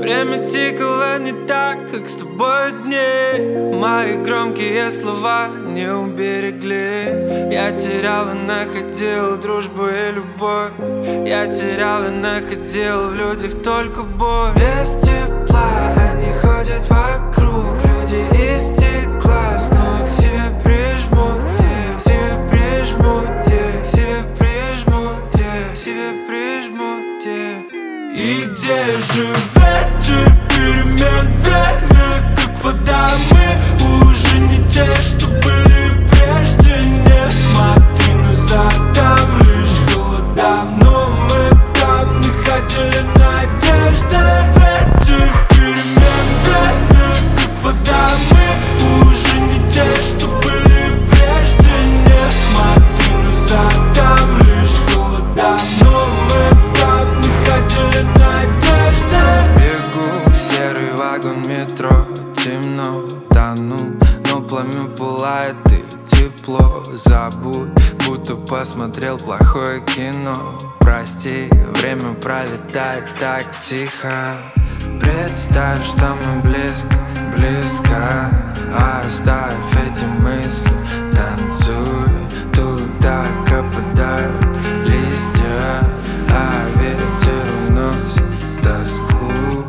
Время тикало не так, как с тобой дни. Мои громкие слова не уберегли. Я терял и находил дружбу и любовь. Я терял и находил в людях только боль. Без тепла они ходят вокруг. Люди из стекла снова к себе прижмут, к себе прижмут, к себе прижмут, к себе прижмут. И где же ветер перемен? Время как вода, мы уже не те, что были прежде. Не смотри назад, там лишь холода, но мы там находили надежды. Ветер перемен, время как вода, мы уже не те, что были прежде. Не смотри назад, там лишь холода, но мы там находили надежды. Бегу в серый вагон метро, темно, тону, но пламя пылает и тепло. Забудь, будто посмотрел плохое кино. Прости, время пролетает так тихо. Представь, что мы близко, близко. Оставь эти мысли, танцуй. Туда опадают листья, а ветер уносит тоску.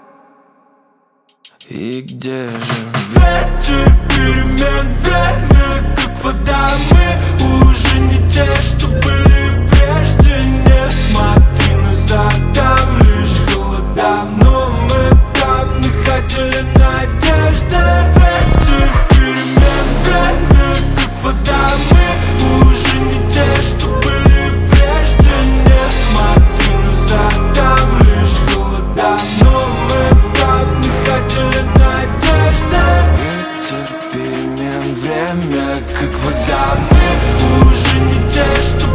И где же ветер перемен? Время как вода, мы уже не те, что были прежде. Не смотри назад, там лишь холода, но мы там находили надежды. Ветер перемен, время как вода, мы уже не те, что были прежде. Не смотри назад, там лишь холода, но мы там находили надежды. Ветер перемен, время как вода, мы уже не те, что